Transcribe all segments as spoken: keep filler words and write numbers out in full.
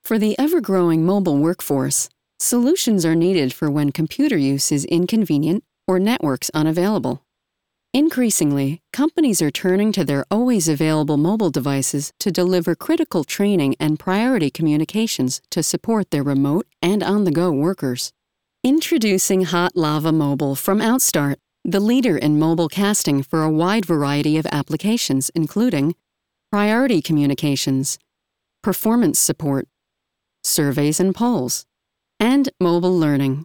For the ever-growing mobile workforce, solutions are needed for when computer use is inconvenient or networks unavailable. Increasingly, companies are turning to their always available mobile devices to deliver critical training and priority communications to support their remote and on-the-go workers. Introducing Hot Lava Mobile from Outstart, the leader in mobile casting for a wide variety of applications including priority communications, performance support, surveys and polls, and mobile learning.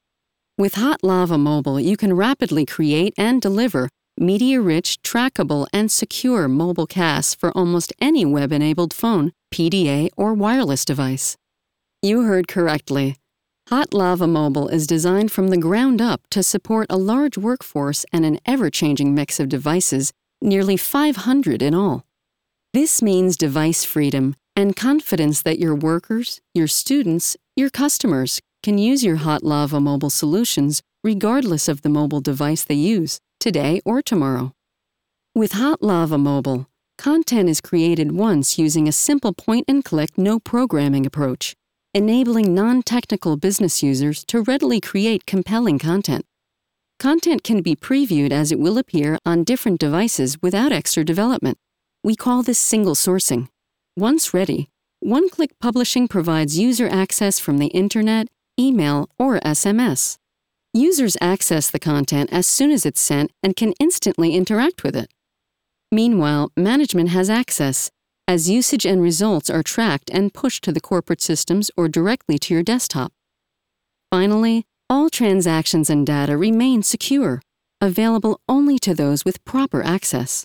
With Hot Lava Mobile, you can rapidly create and deliver media-rich, trackable, and secure mobile casts for almost any web-enabled phone, P D A, or wireless device. You heard correctly. Hot Lava Mobile is designed from the ground up to support a large workforce and an ever-changing mix of devices, nearly five hundred in all. This means device freedom and confidence that your workers, your students, your customers can use your Hot Lava Mobile solutions regardless of the mobile device they use, today or tomorrow. With Hot Lava Mobile, content is created once using a simple point-and-click no-programming approach, enabling non-technical business users to readily create compelling content. Content can be previewed as it will appear on different devices without extra development. We call this single sourcing. Once ready, one-click publishing provides user access from the internet, email, or S M S. Users access the content as soon as it's sent and can instantly interact with it. Meanwhile, management has access, as usage and results are tracked and pushed to the corporate systems or directly to your desktop. Finally, all transactions and data remain secure, available only to those with proper access.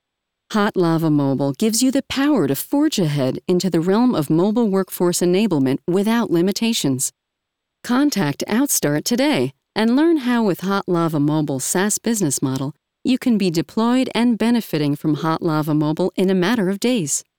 Hot Lava Mobile gives you the power to forge ahead into the realm of mobile workforce enablement without limitations. Contact Outstart today and learn how with Hot Lava Mobile's SaaS business model, you can be deployed and benefiting from Hot Lava Mobile in a matter of days.